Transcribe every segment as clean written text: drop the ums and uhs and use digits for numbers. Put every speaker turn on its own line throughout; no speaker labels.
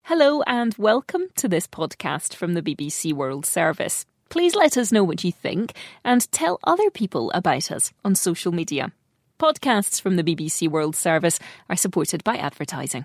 Hello and welcome to this podcast from the BBC World Service. Please let us know what you think and tell other people about us on social media. Podcasts from the BBC World Service are supported by advertising.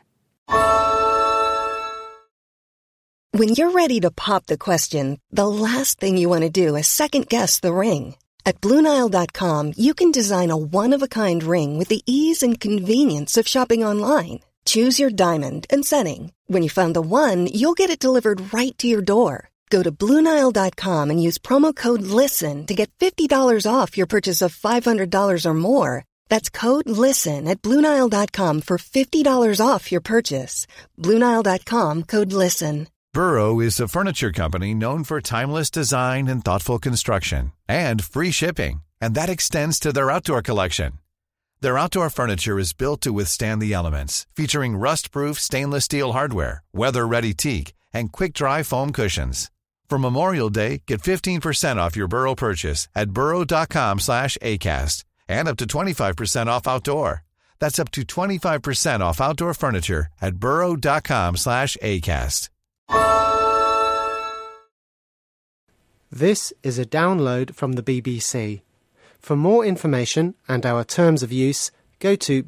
When you're ready to pop the question, the last thing you want to do is second-guess the ring. At BlueNile.com, you can design a one-of-a-kind ring with the ease and convenience of shopping online. Choose your diamond and setting. When you find the one, you'll get it delivered right to your door. Go to BlueNile.com and use promo code LISTEN to get $50 off your purchase of $500 or more. That's code LISTEN at BlueNile.com for $50 off your purchase. BlueNile.com, code LISTEN.
Burrow is a furniture company known for timeless design and thoughtful construction, and free shipping, and that extends to their outdoor collection. Their outdoor furniture is built to withstand the elements, featuring rust-proof stainless steel hardware, weather-ready teak, and quick-dry foam cushions. For Memorial Day, get 15% off your Burrow purchase at burrow.com/ACAST and up to 25% off outdoor. That's up to 25% off outdoor furniture at burrow.com/ACAST.
This is a download from the BBC. For more information and our terms of use, go to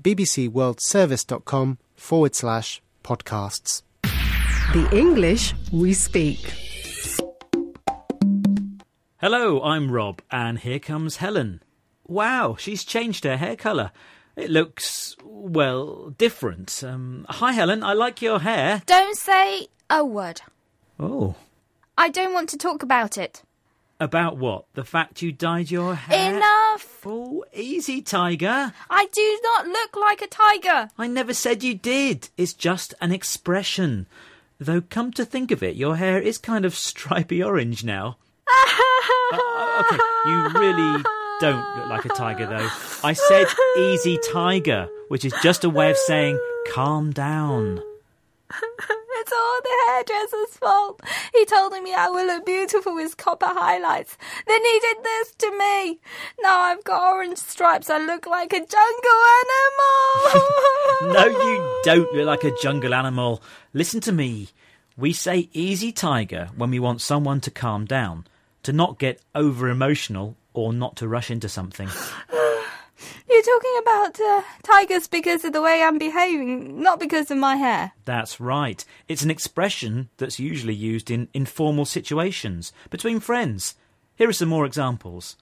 bbcworldservice.com/podcasts.
The English we speak.
Hello, I'm Rob, and here comes Helen. Wow, she's changed her hair colour. It looks, well, different. Hi, Helen, I like your hair.
Don't say a word.
Oh.
I don't want to talk about it.
About what? The fact you dyed your hair?
Enough!
Oh, easy, Tiger.
I do not look like a tiger.
I never said you did. It's just an expression. Though, come to think of it, your hair is kind of stripy orange now. Okay, you really don't look like a tiger, though. I said easy, Tiger, which is just a way of saying calm down.
It's all the hairdresser's fault. He told me I will look beautiful with copper highlights. Then he did this to me. Now I've got orange stripes. I look like a jungle animal.
No, you don't look like a jungle animal. Listen to me. We say easy, Tiger, when we want someone to calm down, to not get over-emotional or not to rush into something.
You're talking about tigers because of the way I'm behaving, not because of my hair.
That's right. It's an expression that's usually used in informal situations, between friends. Here are some more examples.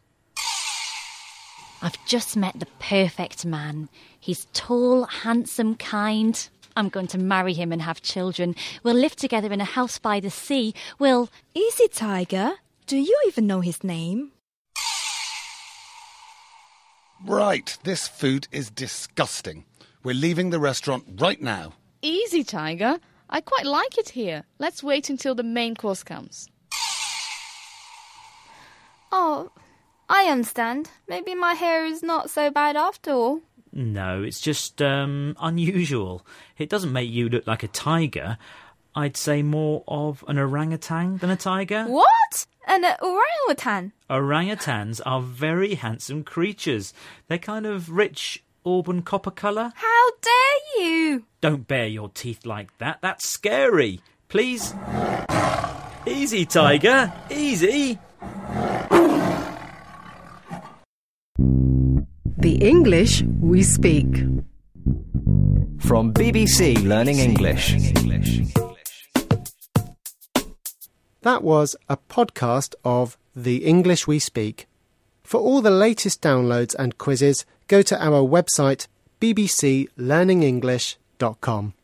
I've just met the perfect man. He's tall, handsome, kind. I'm going to marry him and have children. We'll live together in a house by the sea. We'll...
Easy, Tiger. Do you even know his name?
Right, this food is disgusting. We're leaving the restaurant right now.
Easy, Tiger. I quite like it here. Let's wait until the main course comes.
Oh, I understand. Maybe my hair is not so bad after all.
No, it's just unusual. It doesn't make you look like a tiger. I'd say more of an orangutan than a tiger.
What? An orangutan?
Orangutans are very handsome creatures. They're kind of rich auburn copper colour.
How dare you?
Don't bare your teeth like that. That's scary. Please. Easy, Tiger. Easy.
The English we speak.
From BBC Learning English.
That was a podcast of The English We Speak. For all the latest downloads and quizzes, go to our website bbclearningenglish.com.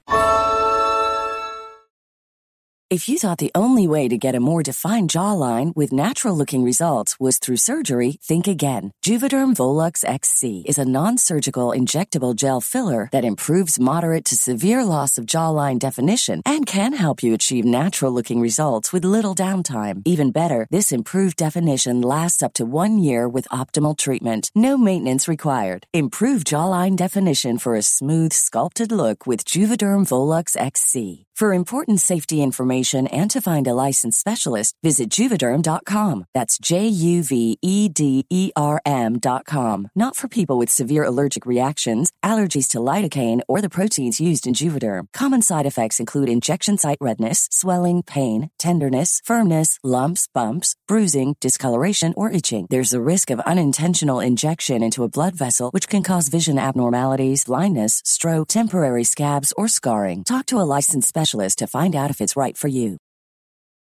If you thought the only way to get a more defined jawline with natural-looking results was through surgery, think again. Juvederm Volux XC is a non-surgical injectable gel filler that improves moderate to severe loss of jawline definition and can help you achieve natural-looking results with little downtime. Even better, this improved definition lasts up to 1 year with optimal treatment. No maintenance required. Improve jawline definition for a smooth, sculpted look with Juvederm Volux XC. For important safety information and to find a licensed specialist, visit Juvederm.com. That's JUVEDERM.com. Not for people with severe allergic reactions, allergies to lidocaine, or the proteins used in Juvederm. Common side effects include injection site redness, swelling, pain, tenderness, firmness, lumps, bumps, bruising, discoloration, or itching. There's a risk of unintentional injection into a blood vessel, which can cause vision abnormalities, blindness, stroke, temporary scabs, or scarring. Talk to a licensed specialist to find out if it's right for you.